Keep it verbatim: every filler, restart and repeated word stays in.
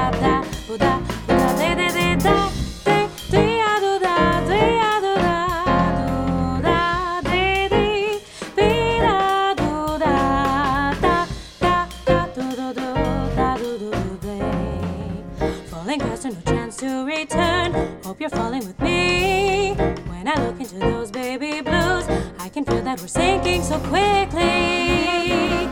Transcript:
da da do da do da de de de da de de a do da de a do da do da de de be da do da da da da do do do da do do do de. Falling fast and no chance to return. Hope you're falling with me. When I look into those baby blues, I can feel that we're sinking so quickly.